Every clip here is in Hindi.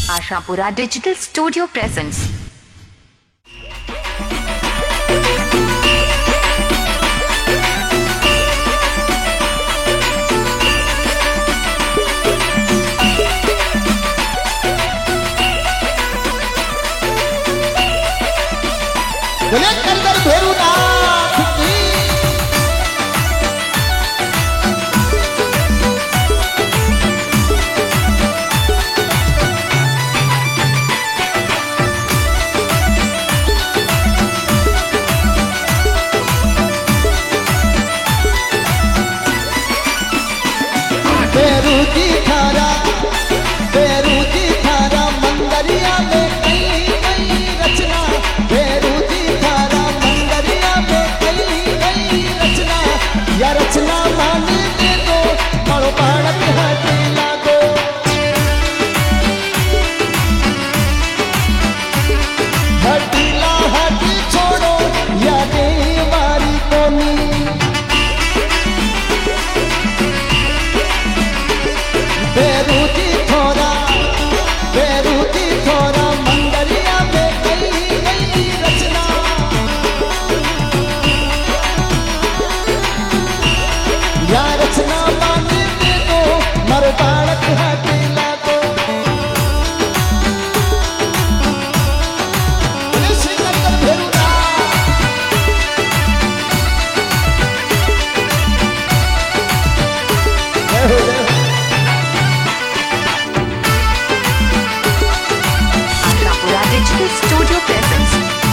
Ashapura digital studio presents. Studio presents.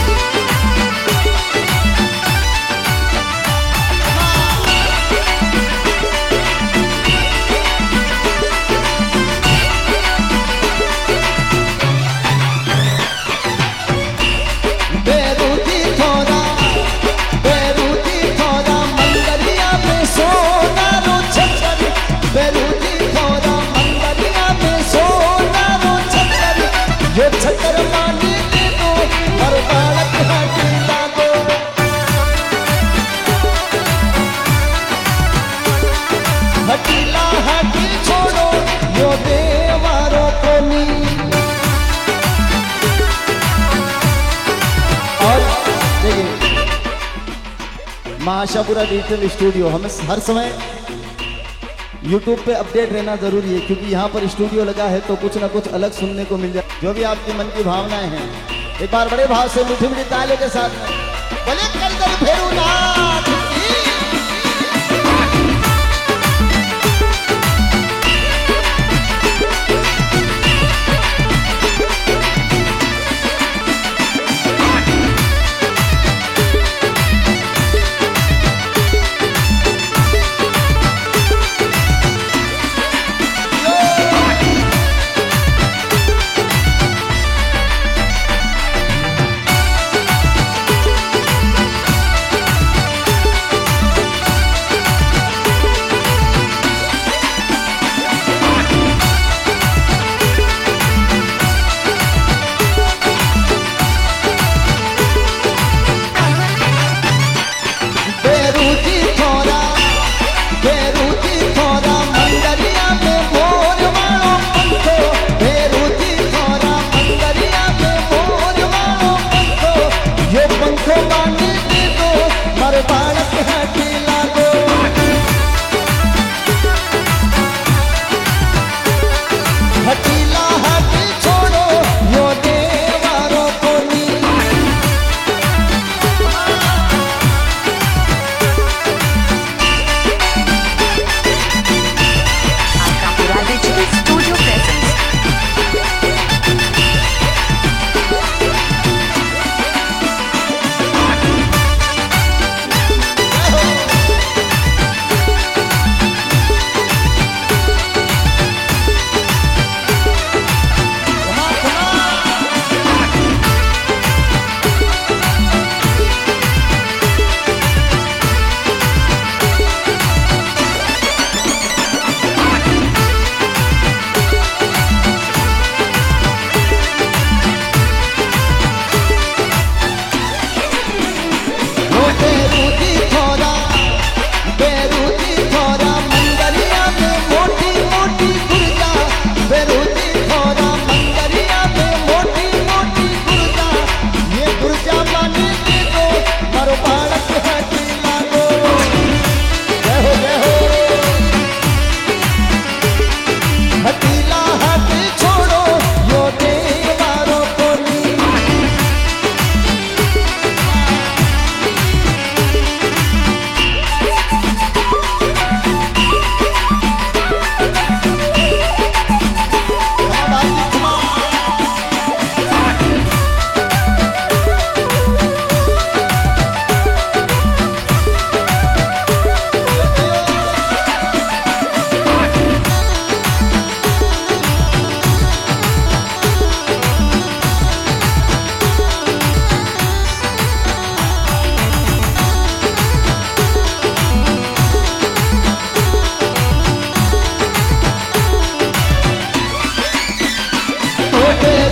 मां आशापुरा डिजिटल स्टूडियो हमें हर समय YouTube पे अपडेट रहना जरूरी है, क्योंकि यहाँ पर स्टूडियो लगा है तो कुछ ना कुछ अलग सुनने को मिल जाए। जो भी आपके मन की भावनाएं हैं, एक बार बड़े भाव से मीठी मीठी तालियों के साथ बोले कलदर भैरवनाथ की।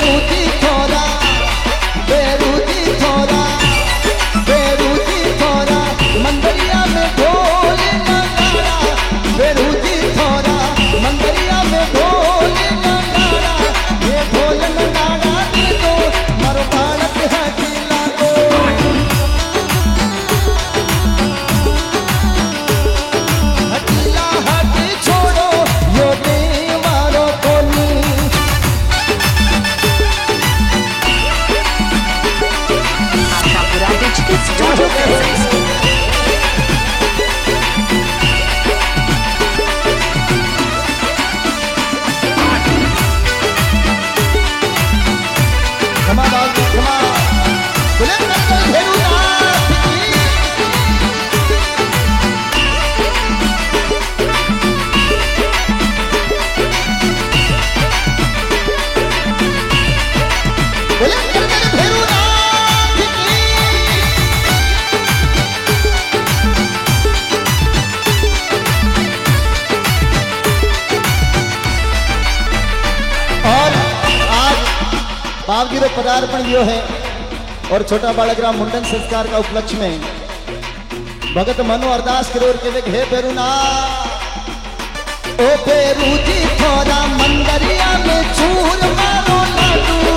बेरूदी थोड़ा बेरूदी थोड़ा बेरूदी थोड़ा मंदरिया में ढोल नगाड़ा बेरूदी थोड़ा मंदरिया में ढोल नगाड़ा ये ढोल नगाड़ा दो मरो बालक है खिला दो हकीला हट छोड़ो यो देवारो कोनी Ashapura Digital Studio presents क्षमा बाबू क्षमा बुलंद कर भेरुनाथ की बुलंद कर भेरुनाथ की और आज बावजीरो पदार्पण जो है और छोटा बालकराम मुंडन संस्कार का उपलक्ष्य में भगत मनो अरदास करोड़ के वे हे बेरुनाथ ओ बेरूदी थोड़ा मंदरिया में चूर मारो लाडू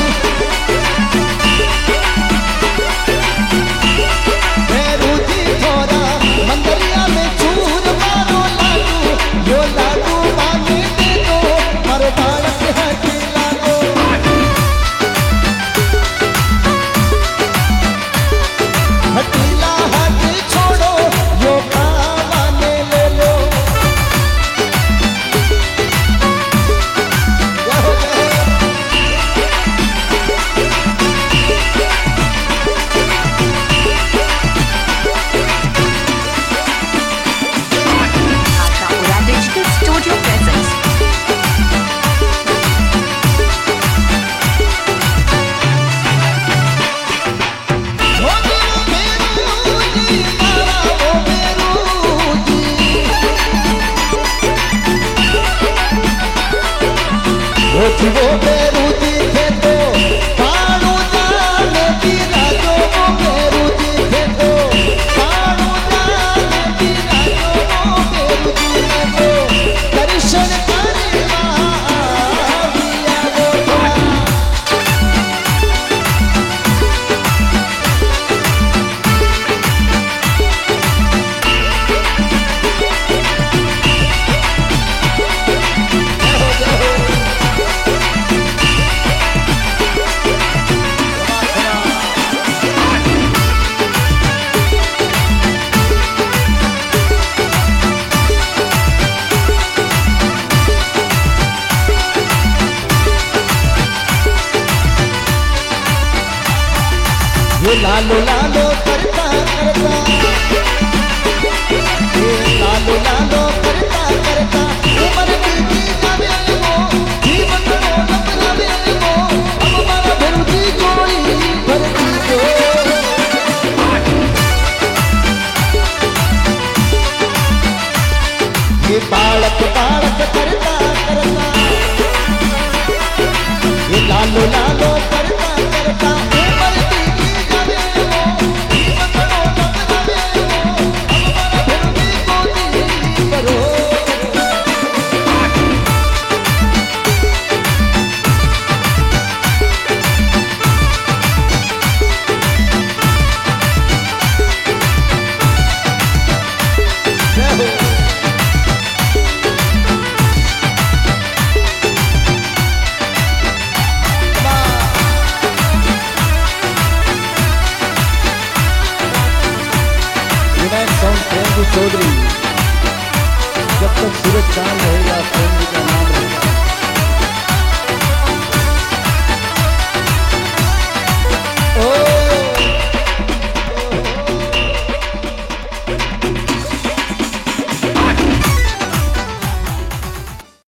बेरूदी थोड़ा मंदरिया में चूर मारो लाडू यो लाडू मांगे दे दो मारो बालक है खिला दो हटीला हाथ छोड़ो यो कावाने ले लो जय हो जय Ashapura Digital Studio presents हो बेरूदी मारा ओ बेरूदी वो बेरूदी थे तो पाणू जाने पीरा जो वो बेरूदी थे तो पाणू जाने पीरा जो वो बेरूदी थे तो दर्शन करवा आविया वो ये लालो लालो करता करता ये लालो लालो करता करता उमर बीती जावे वो जीवन को नपनावे वो अब मारा भरुदी गोली भरती जो ये बालक बालक करता करता ये लालो लालो करता करता उमर बीती जावे वो जीवन को नपनावे वो अब मारा भरुदी गोली भरो जय हो विनायक साउंड प्रेमजी चौधरी जब तक सूरज चांद रहेगा